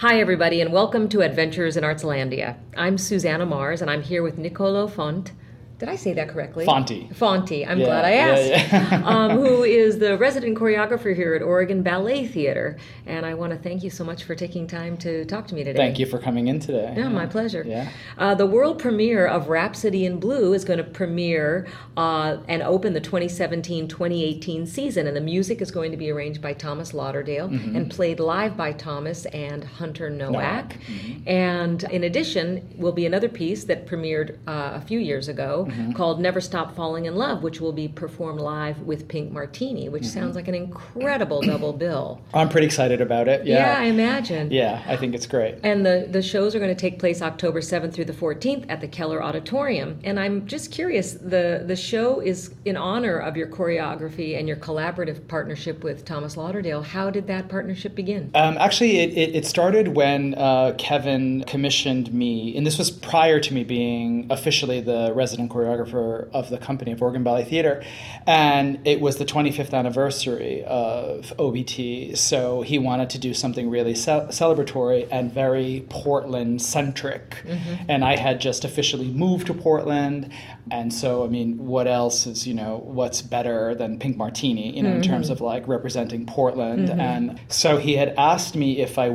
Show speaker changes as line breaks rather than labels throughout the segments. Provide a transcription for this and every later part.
Hi, everybody, and welcome to Adventures in Artslandia. I'm Susanna Mars, and I'm here with Nicolo Font. Did I say that correctly?
Fonti.
I'm glad I asked.
Yeah.
Who is the resident choreographer here at Oregon Ballet Theater. And I want to thank you so much for taking time to talk to me today.
Thank you for coming in today.
Yeah, my pleasure.
Yeah.
The world premiere of Rhapsody in Blue is going to premiere and open the 2017-2018 season. And the music is going to be arranged by Thomas Lauderdale and played live by Thomas and Hunter Nowak. And in addition, will be another piece that premiered a few years ago called Never Stop Falling in Love, which will be performed live with Pink Martini, which sounds like an incredible double bill.
I'm pretty excited about it.
Yeah, I imagine.
Yeah, I think it's great.
And the shows are going to take place October 7th through the 14th at the Keller Auditorium. And I'm just curious, the show is in honor of your choreography and your collaborative partnership with Thomas Lauderdale. How did that partnership begin?
Actually, it started when Kevin commissioned me, and this was prior to me being officially the resident choreographer of the company of Oregon Ballet Theater, and it was the 25th anniversary of OBT, so he wanted to do something really celebratory and very Portland-centric, and I had just officially moved to Portland, and so, I mean, what else is, what's better than Pink Martini, in terms of, like, representing Portland, and so he had asked me if I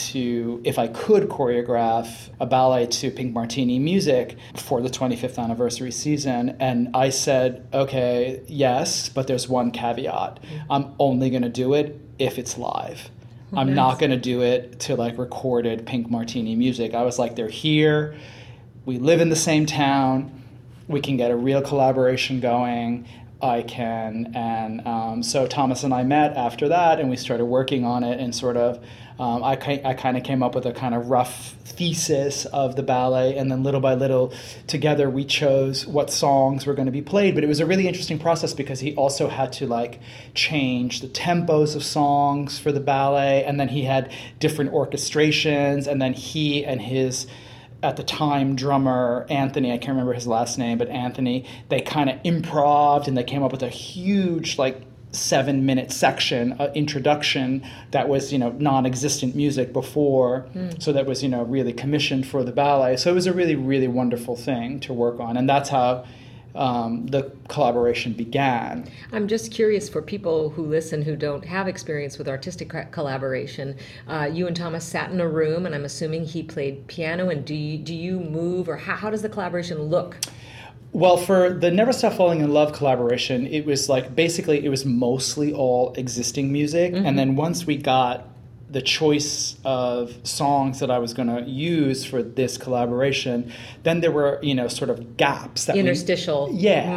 could choreograph a ballet to Pink Martini music for the 25th anniversary season, and I said, okay, yes, but there's one caveat. I'm only going to do it if it's live. I'm not going to do it to, like, recorded Pink Martini music. I was like, they're here. We live in the same town. We can get a real collaboration going. I can. And so Thomas and I met after that, and we started working on it, and sort of I kind of came up with a kind of rough thesis of the ballet, and then little by little together we chose what songs were going to be played. But it was a really interesting process because he also had to, like, change the tempos of songs for the ballet, and then he had different orchestrations, and then he and his, at the time, drummer, Anthony, I can't remember his last name, but Anthony, they kind of improv'd, and they came up with a huge, like, 7-minute section, introduction that was, non-existent music before. So that was, really commissioned for the ballet. So it was a really, really wonderful thing to work on. And that's how the collaboration began.
I'm just curious, for people who listen who don't have experience with artistic collaboration, you and Thomas sat in a room, and I'm assuming he played piano, and do you move, or how does the collaboration look?
Well, for the Never Stop Falling in Love collaboration, it was like, basically it was mostly all existing music. And then once we got the choice of songs that I was going to use for this collaboration, then there were, sort of gaps.
Interstitial.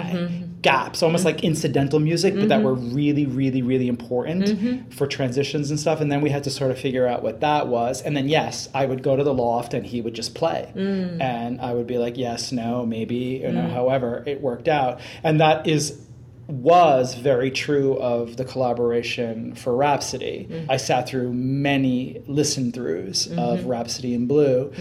Gaps, almost like incidental music, but that were really, really, really important for transitions and stuff. And then we had to sort of figure out what that was. And then, yes, I would go to the loft and he would just play. And I would be like, yes, no, maybe, however it worked out. And that was very true of the collaboration for Rhapsody. I sat through many listen-throughs of Rhapsody in Blue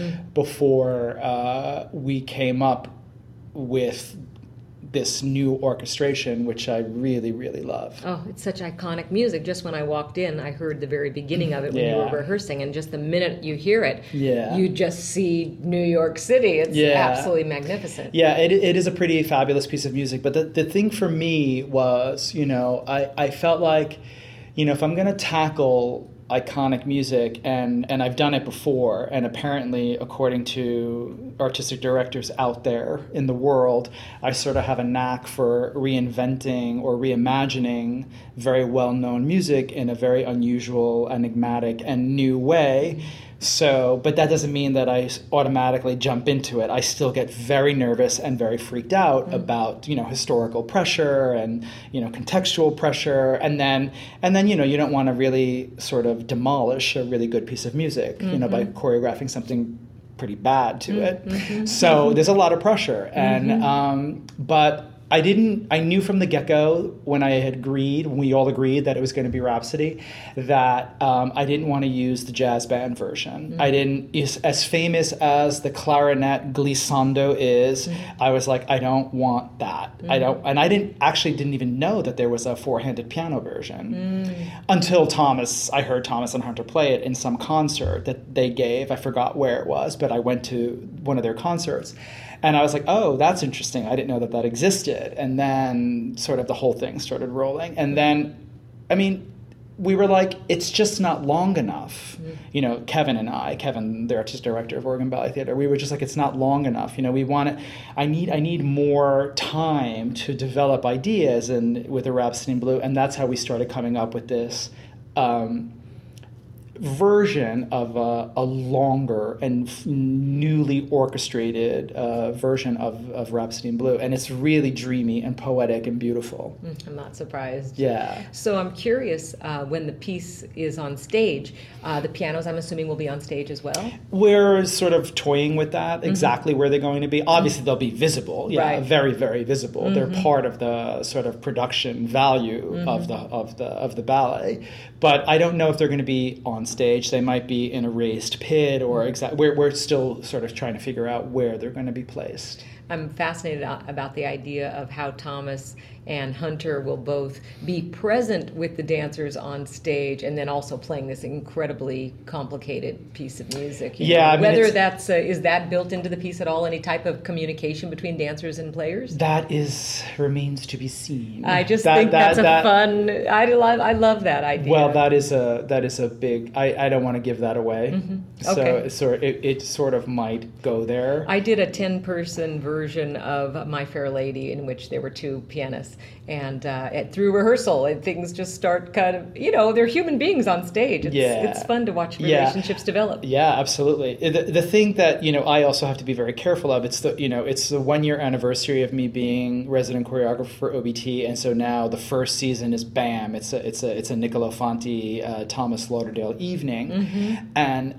before we came up with this new orchestration, which I really, really love.
Oh, it's such iconic music. Just when I walked in, I heard the very beginning of it when you were rehearsing, and just the minute you hear it, you just see New York City. It's absolutely magnificent.
Yeah, it is a pretty fabulous piece of music. But the thing for me was, I felt like, if I'm going to tackle iconic music, and I've done it before, and apparently, according to artistic directors out there in the world, I sort of have a knack for reinventing or reimagining very well-known music in a very unusual, enigmatic, and new way. So, but that doesn't mean that I automatically jump into it. I still get very nervous and very freaked out about, historical pressure and, contextual pressure. And then, you don't want to really sort of demolish a really good piece of music, by choreographing something pretty bad to it. So there's a lot of pressure. And, but I knew from the get-go when we all agreed that it was going to be Rhapsody, that I didn't want to use the jazz band version. I didn't, as famous as the clarinet glissando is, I was like, I don't want that. I didn't even know that there was a four-handed piano version until I heard Thomas and Hunter play it in some concert that they gave. I forgot where it was, but I went to one of their concerts. And I was like, oh, that's interesting. I didn't know that existed. And then sort of the whole thing started rolling. And then, I mean, we were like, it's just not long enough. Kevin, the artistic director of Oregon Ballet Theater, we were just like, it's not long enough. I need more time to develop ideas with the Rhapsody in Blue. And that's how we started coming up with this version of a longer and newly orchestrated version of Rhapsody in Blue, and it's really dreamy and poetic and beautiful.
I'm not surprised.
Yeah.
So I'm curious, when the piece is on stage, the pianos, I'm assuming, will be on stage as well?
We're sort of toying with that, exactly where they're going to be. Obviously, they'll be visible,
right.
Very, very visible. They're part of the sort of production value of the ballet, but I don't know if they're going to be on stage. They might be in a raised pit or we're still sort of trying to figure out where they're going to be placed.
I'm fascinated about the idea of how Thomas and Hunter will both be present with the dancers on stage and then also playing this incredibly complicated piece of music. Whether that's is that built into the piece at all? Any type of communication between dancers and players?
That remains to be seen.
I just think that's fun. I love that idea.
Well, that is a big. I don't want to give that away.
Okay.
So it sort of might go there.
I did a 10-person version of My Fair Lady in which there were two pianists. And through rehearsal, things just start kind of, they're human beings on stage. It's fun to watch relationships develop.
Yeah, absolutely. The thing that, I also have to be very careful of, it's the 1-year anniversary of me being resident choreographer for OBT. And so now the first season is BAM. It's a Niccolo Fanti, Thomas Lauderdale evening. And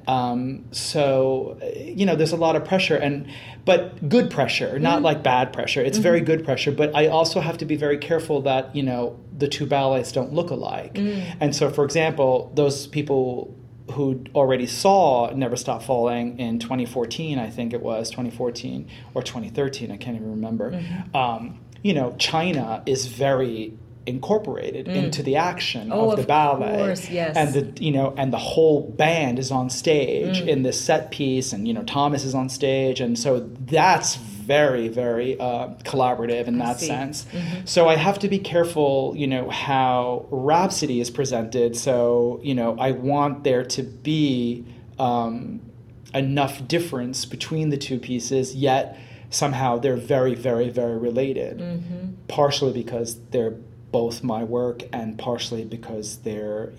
so, there's a lot of pressure, but good pressure, not like bad pressure. It's very good pressure, but I also have to be very careful that, the two ballets don't look alike. And so, for example, those people who already saw Never Stop Falling in 2014, I think it was 2014 or 2013, I can't even remember. China is very incorporated into the action of the ballet.
Course, yes.
And the whole band is on stage in this set piece, and Thomas is on stage, and so that's very, very collaborative in that sense. So I have to be careful, how Rhapsody is presented. So, I want there to be enough difference between the two pieces, yet somehow they're very, very, very related. Partially because they're both my work, and partially because they're,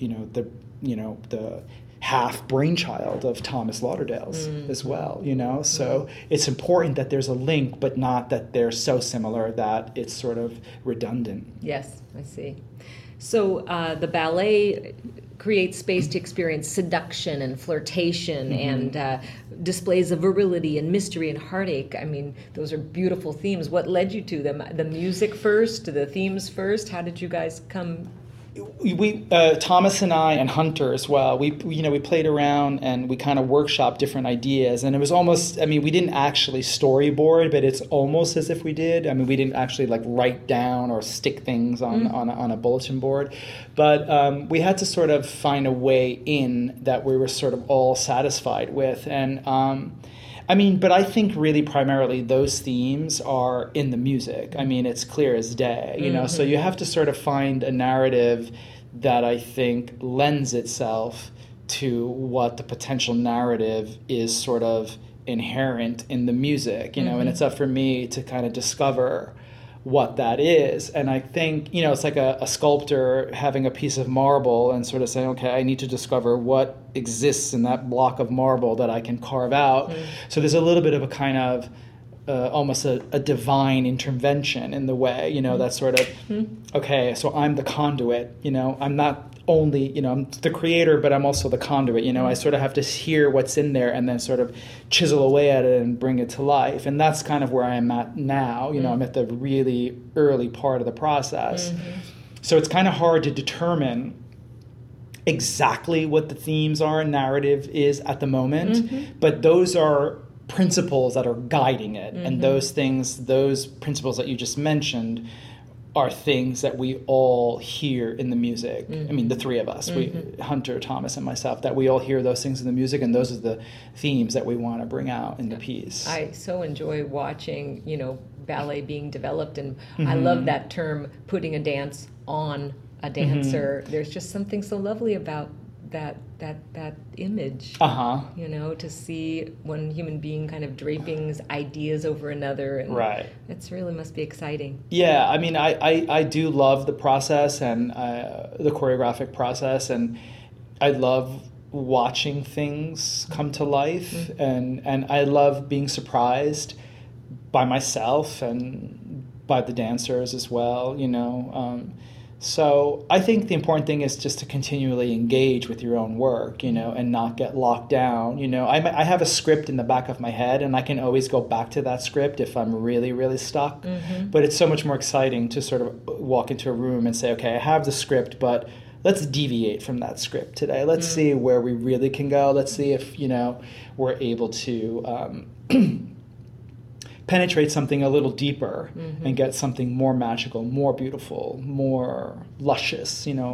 the half brainchild of Thomas Lauderdale's as well, So it's important that there's a link, but not that they're so similar that it's sort of redundant.
Yes, I see. So the ballet creates space to experience seduction and flirtation and displays of virility and mystery and heartache. I mean, those are beautiful themes. What led you to them? The music first, the themes first? How did you guys come?
We Thomas and I and Hunter as well, we played around and we kind of workshopped different ideas, and it was almost, we didn't actually storyboard, but it's almost as if we did. We didn't actually write down or stick things on a bulletin board, but we had to sort of find a way in that we were sort of all satisfied with, and but I think really primarily those themes are in the music. It's clear as day, so you have to sort of find a narrative that I think lends itself to what the potential narrative is sort of inherent in the music, and it's up for me to kind of discover what that is. And I think, it's like a sculptor having a piece of marble and sort of saying, okay, I need to discover what exists in that block of marble that I can carve out. So there's a little bit of a kind of almost a divine intervention in the way, that sort of, okay, so I'm the conduit, I'm not only, I'm the creator, but I'm also the conduit. I sort of have to hear what's in there and then sort of chisel away at it and bring it to life. And that's kind of where I am at now. I'm at the really early part of the process. So it's kind of hard to determine exactly what the themes are and narrative is at the moment, but those are principles that are guiding it. And those principles that you just mentioned are things that we all hear in the music. I mean, the three of us, Hunter, Thomas, and myself, that we all hear those things in the music, and those are the themes that we want to bring out in the piece.
I so enjoy watching, ballet being developed, and I love that term, putting a dance on a dancer. There's just something so lovely about that image, to see one human being kind of draping his ideas over another, and it's really must be exciting.
Yeah, I mean, I do love the process and the choreographic process, and I love watching things come to life, and I love being surprised by myself and by the dancers as well, So I think the important thing is just to continually engage with your own work, and not get locked down. I have a script in the back of my head, and I can always go back to that script if I'm really, really stuck. But it's so much more exciting to sort of walk into a room and say, okay, I have the script, but let's deviate from that script today. Let's see where we really can go. Let's see if, we're able to penetrate something a little deeper and get something more magical, more beautiful, more luscious, in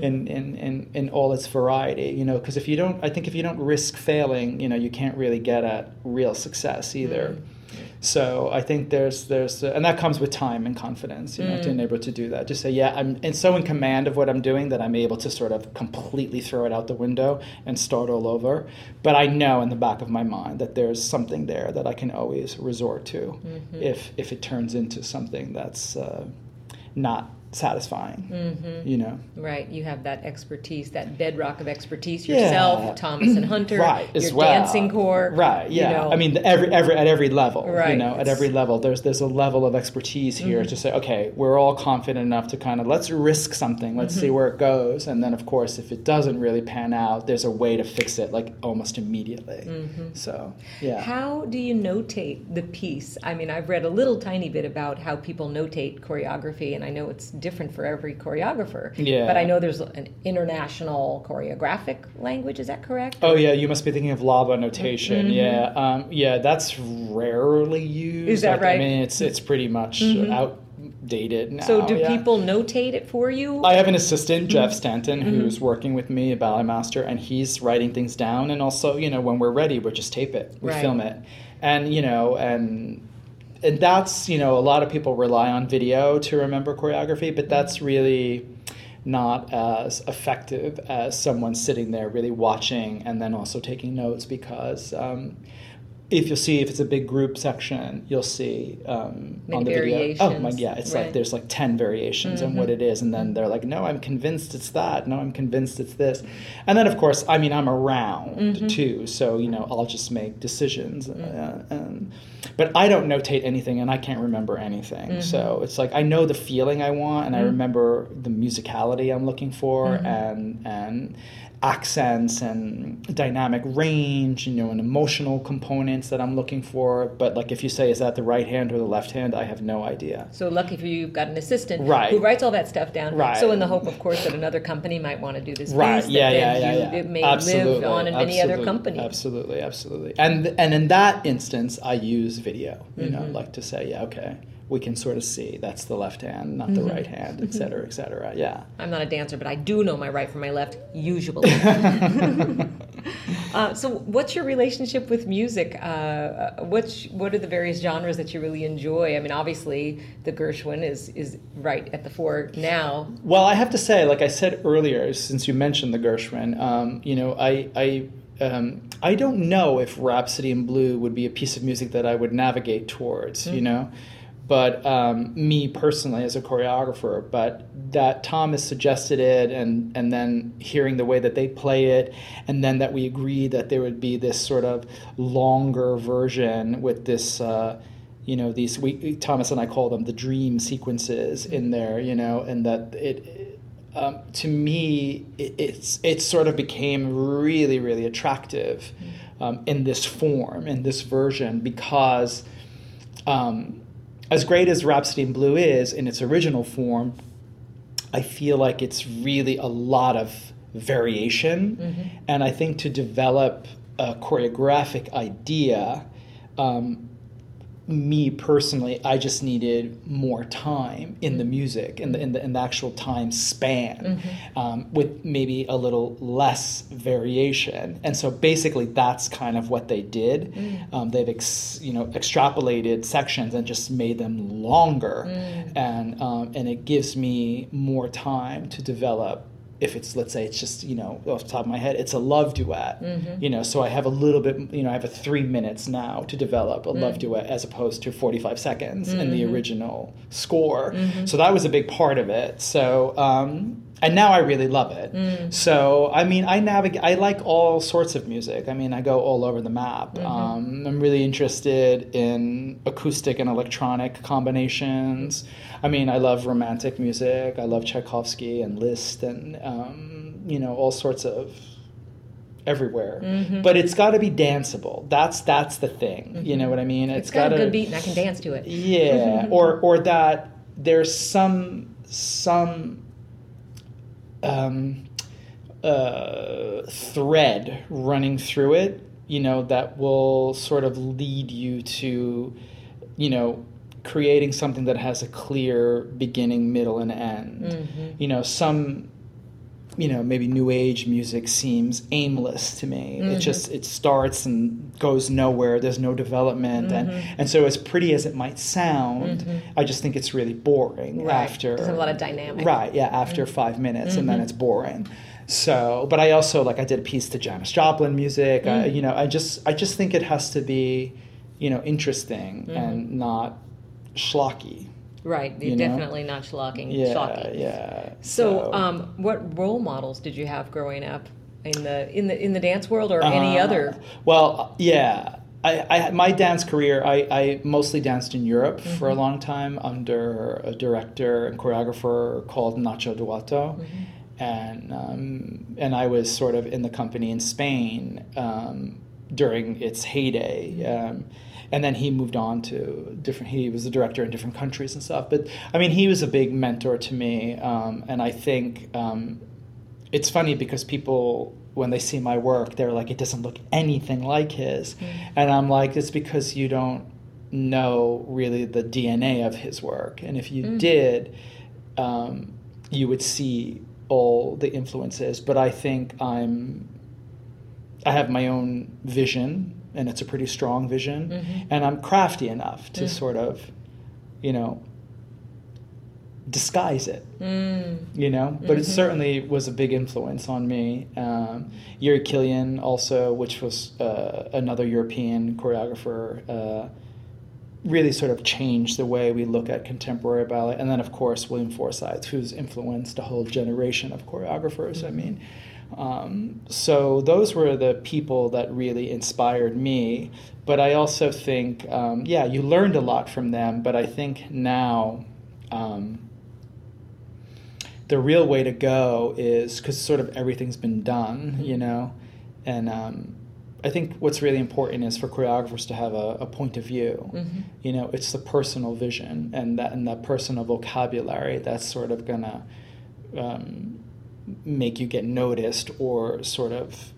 all its variety, because if you don't risk failing, you can't really get at real success either. So I think there's and that comes with time and confidence, to be able to do that. Just say, yeah, I'm so in command of what I'm doing that I'm able to sort of completely throw it out the window and start all over. But I know in the back of my mind that there's something there that I can always resort to if it turns into something that's not satisfying,
Right, you have that expertise, that bedrock of expertise yourself, Thomas and Hunter, your dancing corps,
I mean, at every level, at every level, there's a level of expertise here to say, okay, we're all confident enough to kind of let's risk something, let's see where it goes, and then of course if it doesn't really pan out, there's a way to fix it like almost immediately. So
how do you notate the piece? I mean, I've read a little tiny bit about how people notate choreography, and I know it's different for every choreographer. But I know there's an international choreographic language. Is that correct?
Oh yeah, you must be thinking of LABA notation. That's rarely used.
Is that right?
I mean, it's pretty much outdated now.
So do people notate it for you?
I have an assistant, Jeff Stanton, who's working with me, a ballet master, and he's writing things down. And also, when we're ready, we just tape it, we film it, and that's, a lot of people rely on video to remember choreography, but that's really not as effective as someone sitting there really watching and then also taking notes, because if it's a big group section, you'll see on the
variations.
video. It's like there's like 10 variations on what it is, and then they're like, no, I'm convinced it's that. No, I'm convinced it's this. And then of course, I mean, I'm around too, so I'll just make decisions. But I don't notate anything, and I can't remember anything. So it's like I know the feeling I want, and I remember the musicality I'm looking for, and accents and dynamic range, and emotional components that I'm looking for. But like if you say, is that the right hand or the left hand, I have no idea.
So lucky for you, you've got an assistant who writes all that stuff down. So in the hope, of course, that another company might want to do this piece, it may live on in many other companies.
Absolutely. And in that instance, I use video, like to say, okay, we can sort of see that's the left hand, not the right hand, et cetera, et cetera. Yeah.
I'm not a dancer, but I do know my right from my left, usually. So what's your relationship with music? What are the various genres that you really enjoy? I mean, obviously, the Gershwin is right at the fore now.
Well, I have to say, like I said earlier, since you mentioned the Gershwin, I don't know if Rhapsody in Blue would be a piece of music that I would navigate towards, But me personally as a choreographer, but that Thomas suggested it, and then hearing the way that they play it, and then that we agreed that there would be this sort of longer version with this, Thomas and I call them the dream sequences in there, and that to me, it sort of became really, really attractive in this form, in this version, because as great as Rhapsody in Blue is in its original form, I feel like it's really a lot of variation. And I think to develop a choreographic idea, me personally, I just needed more time in the music, in the actual time span, with maybe a little less variation. And so basically, that's kind of what they did. They've extrapolated sections and just made them longer, and it gives me more time to develop. If it's, let's say it's just, off the top of my head, it's a love duet, so I have a little bit, I have 3 minutes now to develop a love duet as opposed to 45 seconds in the original score. So that was a big part of it. So, and now I really love it. So, I mean, I like all sorts of music. I mean, I go all over the map. I'm really interested in acoustic and electronic combinations. I mean, I love romantic music. I love Tchaikovsky and Liszt and, all sorts of everywhere. But it's got to be danceable. That's the thing. You know what I mean?
It's got a good beat and I can dance to it.
Yeah. or that there's some thread running through it, that will sort of lead you to, creating something that has a clear beginning, middle, and end. Some, maybe new age music seems aimless to me. It starts and goes nowhere. There's no development. And so as pretty as it might sound, I just think it's really boring after.
There's a lot of dynamic.
Right, yeah, after 5 minutes, and then it's boring. So, but I also, I did a piece to Janis Joplin music. I just think it has to be, interesting and not schlocky.
Right, you're definitely not schlocky.
Yeah.
So, what role models did you have growing up in the dance world or any other?
Well, yeah. My dance career, I mostly danced in Europe for a long time under a director and choreographer called Nacho Duato. And I was sort of in the company in Spain during its heyday. And then he moved on to he was a director in different countries and stuff. But, I mean, he was a big mentor to me. And I think it's funny because people, when they see my work, they're like, it doesn't look anything like his. And I'm like, it's because you don't know really the DNA of his work. And if you did, you would see all the influences. But I think I have my own vision, and it's a pretty strong vision, and I'm crafty enough to sort of, disguise it, but it certainly was a big influence on me. Yuri Kilian also, which was another European choreographer, really sort of changed the way we look at contemporary ballet. And then, of course, William Forsythe, who's influenced a whole generation of choreographers. I mean, so those were the people that really inspired me. But I also think, you learned a lot from them. But I think now the real way to go is, because sort of everything's been done, and I think what's really important is for choreographers to have a point of view. It's the personal vision and that personal vocabulary that's sort of gonna make you get noticed or sort of,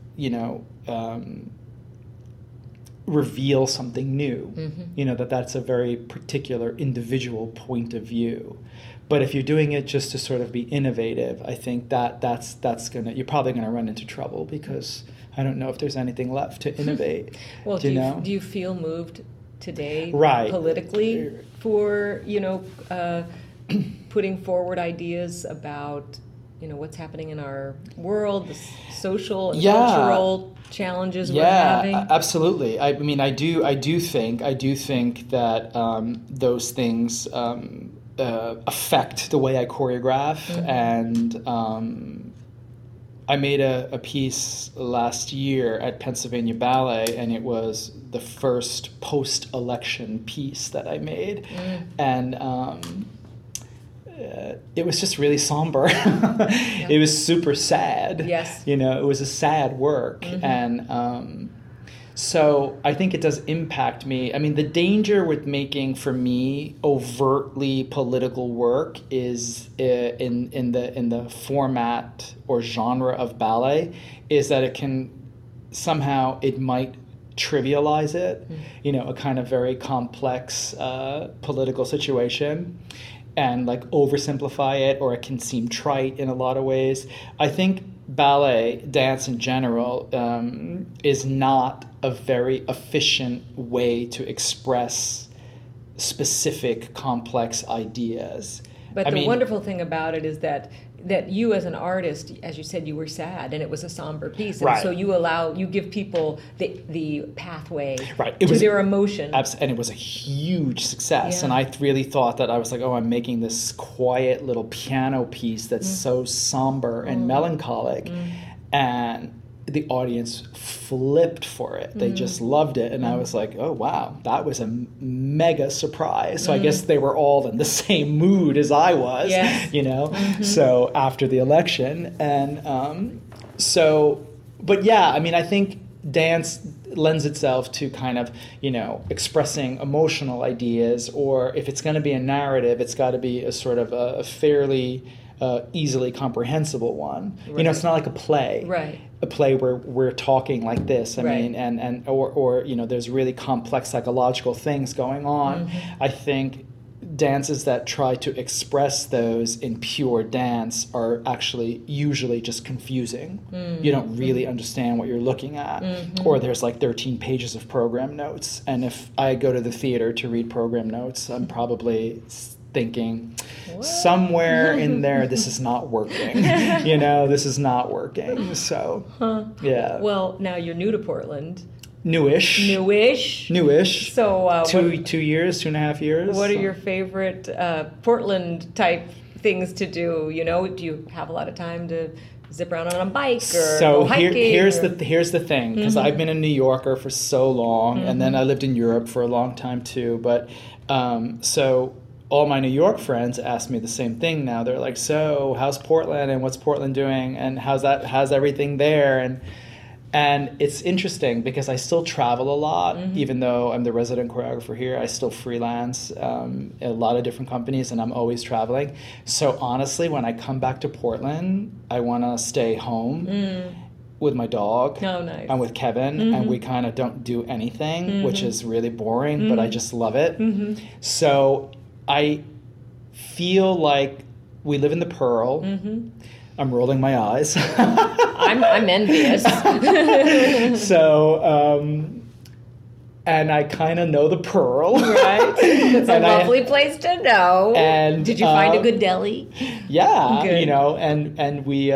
reveal something new. That's a very particular individual point of view. But if you're doing it just to sort of be innovative, I think you're probably gonna run into trouble, because I don't know if there's anything left to innovate.
Well, do you feel moved today,
right,
politically, for putting forward ideas about what's happening in our world, the social and cultural challenges we're having?
Yeah, absolutely. I mean, I do think that those things affect the way I choreograph, and I made a piece last year at Pennsylvania Ballet, and it was the first post-election piece that I made, and it was just really somber. It was super sad.
Yes.
You know, it was a sad work. And so I think it does impact me. I mean, the danger with making, for me, overtly political work is in the format or genre of ballet, is that it can somehow, it might trivialize it, you know, a kind of very complex political situation, and like oversimplify it, or it can seem trite in a lot of ways. I think ballet, dance in general, is not a very efficient way to express specific complex ideas.
But the wonderful thing about it is that you as an artist, as you said, you were sad and it was a somber piece. And so you give people the pathway to their emotion.
And it was a huge success. Yeah. And I really thought that I was like, oh, I'm making this quiet little piano piece that's so somber and melancholic. And the audience flipped for it. They just loved it. And I was like, oh, wow, that was a mega surprise. So I guess they were all in the same mood as I was, you know, so after the election. And but yeah, I mean, I think dance lends itself to kind of, you know, expressing emotional ideas, or if it's going to be a narrative, it's got to be a sort of a fairly easily comprehensible one. Right. You know, it's not like a play.
Right.
A play where we're talking like this. I mean, or you know, there's really complex psychological things going on. I think dances that try to express those in pure dance are actually usually just confusing. You don't really understand what you're looking at. Or there's like 13 pages of program notes. And if I go to the theater to read program notes, I'm probably thinking, somewhere in there, this is not working. You know, this is not working. So, yeah.
Well, now you're new to Portland.
Newish.
So
2 years, 2.5 years.
What are your favorite Portland type things to do? You know, do you have a lot of time to zip around on a bike or go hiking?
Here's the thing, because I've been a New Yorker for so long, and then I lived in Europe for a long time too. But so all my New York friends ask me the same thing now. They're like, so how's Portland, and what's Portland doing, and how's everything there? And it's interesting because I still travel a lot, even though I'm the resident choreographer here. I still freelance at a lot of different companies, and I'm always traveling. So honestly, when I come back to Portland, I want to stay home with my dog.
Oh, nice.
And with Kevin, and we kind of don't do anything, which is really boring, but I just love it. So I feel like we live in the Pearl. I'm rolling my eyes.
I'm envious.
So, and I kind of know the Pearl.
Right. It's a lovely place to know.
And
did you find a good deli?
Yeah, good. You know, and we,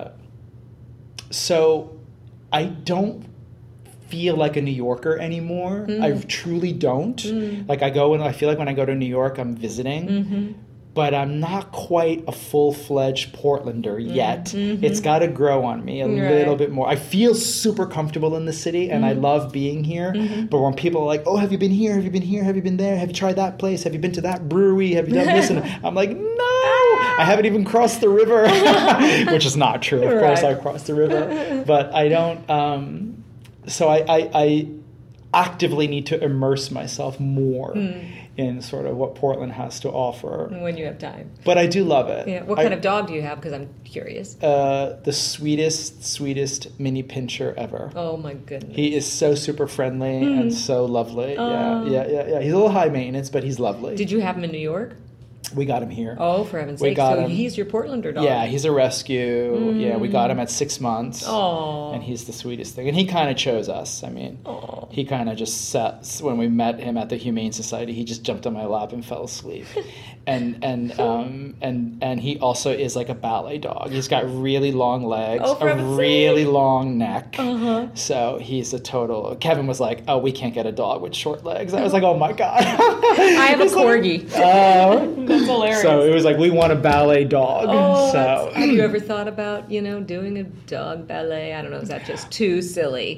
so I don't feel like a New Yorker anymore. I truly don't. Like I feel like when I go to New York, I'm visiting. But I'm not quite a full-fledged Portlander yet. It's got to grow on me a little bit more. I feel super comfortable in the city, and I love being here. But when people are like, oh, have you been here? Have you been here? Have you been there? Have you tried that place? Have you been to that brewery? Have you done this? And I'm like, no, I haven't even crossed the river, which is not true. Of course, I crossed the river. But I don't... So I actively need to immerse myself more in sort of what Portland has to offer.
When you have time.
But I do love it.
Yeah. What kind of dog do you have? Because I'm curious.
The sweetest mini pincher ever.
Oh, my goodness.
He is so super friendly and so lovely. Yeah. He's a little high maintenance, but he's lovely.
Did you have him in New York?
We got him here.
Oh, for heaven's sake. So he's your Portlander dog.
Yeah, he's a rescue. Yeah, we got him at 6 months.
Oh.
And he's the sweetest thing. And he kind of chose us. I mean, he kind of just sat, when we met him at the Humane Society, he just jumped on my lap and fell asleep. And he also is like a ballet dog. He's got really long legs, a really long neck. So he's a total... Kevin was like, oh, we can't get a dog with short legs. I was like, oh my God.
I have a corgi.
That's
That's hilarious.
So it was like, we want a ballet dog.
Oh,
so
have you ever thought about, doing a dog ballet? I don't know, is that just too silly?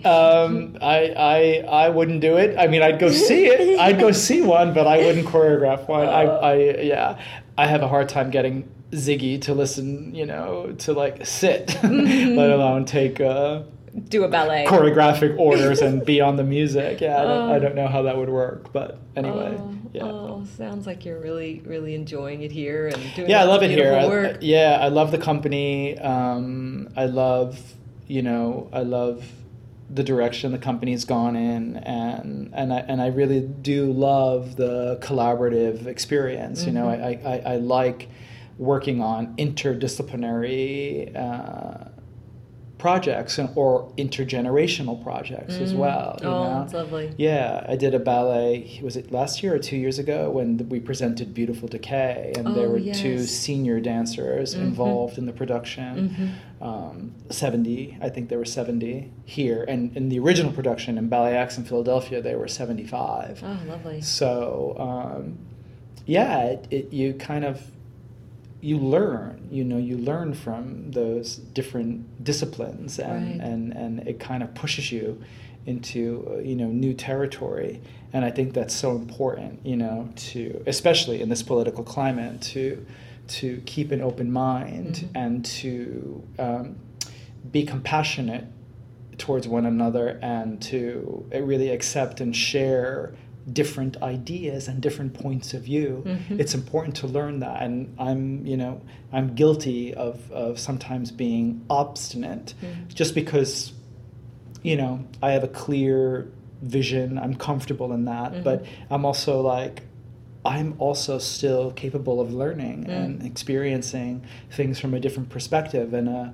I wouldn't do it. I mean, I'd go see it. I'd go see one, but I wouldn't choreograph one. I have a hard time getting Ziggy to listen, to like sit, let alone take
do a ballet
choreographic orders and be on the music. I don't know how that would work, but anyway.
Sounds like you're really, really enjoying it here and doing
I love it here.
Work.
I love the company. I love the direction the company's gone in, and I really do love the collaborative experience. I like working on interdisciplinary projects or intergenerational projects as well.
That's lovely.
Yeah, I did a ballet, was it last year or 2 years ago, when we presented Beautiful Decay, and there were two senior dancers involved in the production. 70, I think there were 70 here, and in the original production in Ballet X in Philadelphia, there were 75.
Oh, lovely.
So, you kind of, you learn from those different disciplines, and it kind of pushes you into new territory. And I think that's so important, to, especially in this political climate, to keep an open mind and to be compassionate towards one another, and to really accept and share different ideas and different points of view. It's important to learn that, and I'm guilty of sometimes being obstinate, just because I have a clear vision, I'm comfortable in that, but I'm also still capable of learning and experiencing things from a different perspective,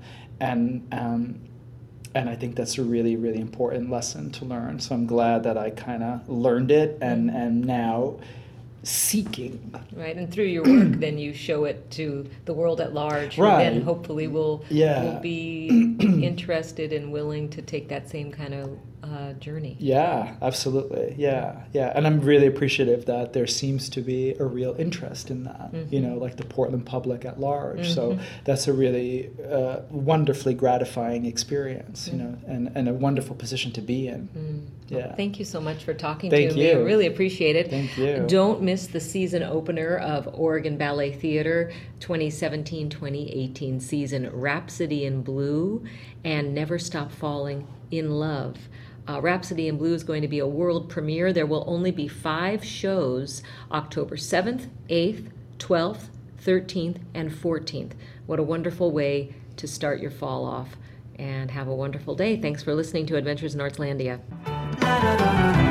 and I think that's a really, really important lesson to learn. So I'm glad that I kind of learned it and am now seeking.
Right, and through your work, then you show it to the world at large, who then hopefully will be interested and willing to take that same kind of journey.
Yeah, absolutely. Yeah. And I'm really appreciative that there seems to be a real interest in that, like the Portland public at large. So that's a really wonderfully gratifying experience, and a wonderful position to be in. Yeah.
Well, thank you so much for talking to me. I really appreciate it.
Thank you.
Don't miss the season opener of Oregon Ballet Theater 2017-2018 season, Rhapsody in Blue and Never Stop Falling in Love. Rhapsody in Blue is going to be a world premiere. There will only be 5 shows, October 7th, 8th, 12th, 13th, and 14th. What a wonderful way to start your fall off. And have a wonderful day. Thanks for listening to Adventures in Artslandia.